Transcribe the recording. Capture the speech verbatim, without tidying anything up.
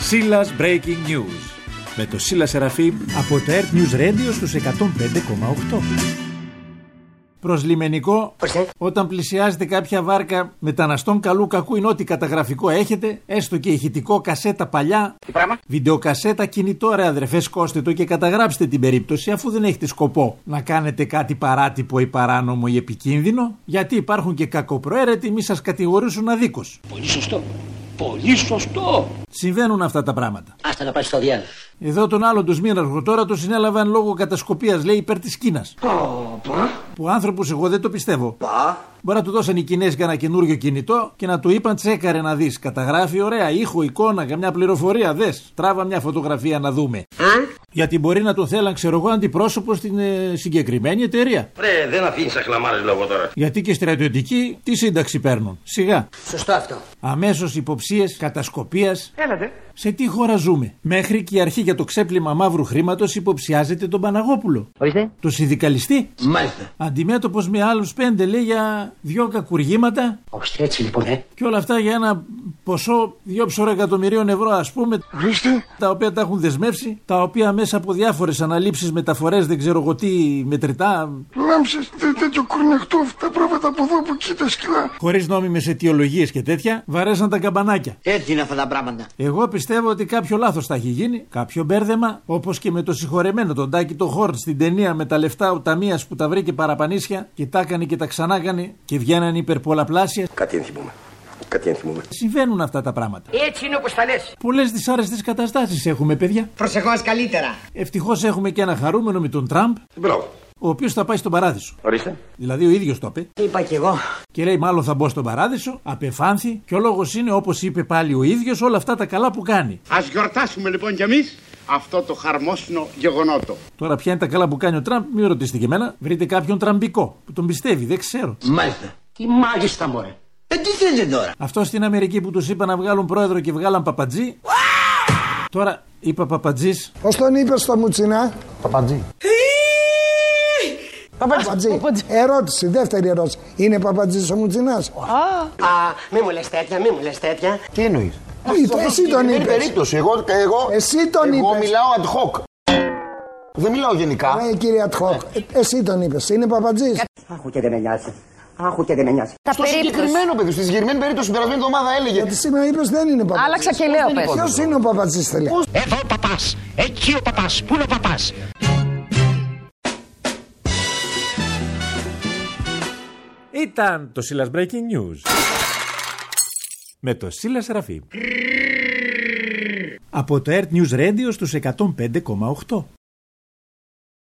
Σίλας Breaking News με το Σίλα Σεραφείμ από το Earth News Radio στους εκατόν πέντε κόμμα οκτώ. Προς λιμενικό, όταν πλησιάζετε κάποια βάρκα μεταναστών καλού κακού είναι ό,τι καταγραφικό έχετε, έστω και ηχητικό, κασέτα παλιά, βιντεοκασέτα, κινητό, ρε αδερφέ, σκώστε το και καταγράψτε την περίπτωση, αφού δεν έχετε σκοπό να κάνετε κάτι παράτυπο ή παράνομο ή επικίνδυνο, γιατί υπάρχουν και κακοπροαίρετοι, μη σας κατηγορήσουν αδίκως. Πολύ σωστό. Πολύ σωστό. Συμβαίνουν αυτά τα πράγματα. Άστα να πάει στο διάλογο. Εδώ τον άλλον του Σμύρναρχο τώρα το συνέλαβαν λόγω κατασκοπίας, λέει, υπέρ της Κίνας. Που άνθρωπος εγώ δεν το πιστεύω. Μπορεί να του δώσαν οι Κινέζοι ένα καινούριο κινητό και να του είπαν τσέκαρε να δεις. Καταγράφει ωραία ήχο, εικόνα, καμιά πληροφορία. Δες, τράβα μια φωτογραφία να δούμε. Γιατί μπορεί να τον θέλαν, ξέρω εγώ, αντιπρόσωπο στην ε, συγκεκριμένη εταιρεία. Ρε, δεν αφήνεις αχλαμάρες λόγω τώρα. Γιατί και στρατιωτικοί τι σύνταξη παίρνουν. Σιγά. Σωστό αυτό. Αμέσως υποψίες κατασκοπίας. Έλατε. Σε τι χώρα ζούμε? Μέχρι και η αρχή για το ξέπλυμα μαύρου χρήματος υποψιάζεται τον Παναγόπουλο. Ορίστε. Το συνδικαλιστή. Μάλιστα. Αντιμέτωπος με άλλους πέντε, λέει, για δυο κακουργήματα. Όχι, έτσι λοιπόν, ε. Και όλα αυτά για ένα ποσό δύο ψωρό εκατομμυρίων ευρώ, ας πούμε. Ορίστε. Τα οποία τα έχουν δεσμεύσει. Τα οποία μέσα από διάφορες αναλήψεις, μεταφορές, δεν ξέρω εγώ τι μετρητά. Λάμψες τέτοιο κορνεχτό, αυτά πρόβατα από εδώ από εκεί τα σκυλά. Χωρίς νόμιμες αιτιολογίες και τέτοια, βαρέσαν τα καμπανάκια. Έτσι είναι αυτά τα πράγματα. Εγώ πιστεύω ότι κάποιο λάθος θα έχει γίνει, κάποιο μπέρδεμα, όπως και με το συγχωρεμένο τον Τάκη το Χόρν στην ταινία με τα λεφτά ο ταμείας που τα βρήκε παραπανίσια και τα έκανε και τα ξανάκανε και βγαίνανε υπερπολαπλάσια. Κάτι ενθυμούμε. Κάτι ενθυμούμε. Συμβαίνουν αυτά τα πράγματα. Έτσι είναι όπως τα λες. Πολλές δυσάρεστες καταστάσεις έχουμε, παιδιά. Προσεχώς καλύτερα. Ευτυχώς έχουμε και ένα χαρούμενο με τον Τραμπ. Μπράβο. Ο οποίος θα πάει στον παράδεισο. Ορίστε. Δηλαδή ο ίδιος το είπε. Είπα κι εγώ. Και λέει μάλλον θα μπω στον παράδεισο, απεφάνθη και ο λόγος είναι, όπως είπε πάλι ο ίδιος, όλα αυτά τα καλά που κάνει. Ας γιορτάσουμε λοιπόν κι εμείς αυτό το χαρμόσυνο γεγονότο. Τώρα ποια είναι τα καλά που κάνει ο Τραμπ, μην ρωτήσετε και εμένα. Βρείτε κάποιον τραμπικό που τον πιστεύει, δεν ξέρω. Μάλιστα. Τι μάγιστα μωρέ. Ε, τι θέλετε τώρα? Αυτό στην Αμερική που τους είπα να βγάλουν πρόεδρο και βγάλαν Παπατζή. Τώρα είπα Παπατζής. Πώς τον είπες στο Μουτσινά? Παπατζή. Παπατζή. Ερώτηση, δεύτερη ερώτηση. Είναι Παπατζής ο Μουτσινάς? Α, μη μου λες τέτοια, μη μου λες τέτοια. Τι εννοείς? Εσύ τον είπες. Είναι περίπτωση. Εγώ, εγώ, Εσύ τον εγώ είπες. μιλάω ad hoc. Δεν μιλάω γενικά. Ναι, κύριε Ατχόκ. Εσύ τον είπες. Είναι Παπατζής. Άχου και δεν με νοιάζει. Άχου και δεν με νοιάζει. Στο συγκεκριμένο παιδί, στη συγκεκριμένη περίπτωση, την περασμένη εβδομάδα έλεγε. Γιατί σήμερα είπες δεν είναι Παπατζής. Άλλαξα και λέω πες. Ποιος είναι ο Παπατζής τελικά? Εδώ ο παπάς, εκεί ο παπάς, πού είναι ο παπάς? Ήταν το Σίλας Breaking News με το Σίλα Σεραφείμ από το Earth News Radio στους εκατόν πέντε κόμμα οκτώ.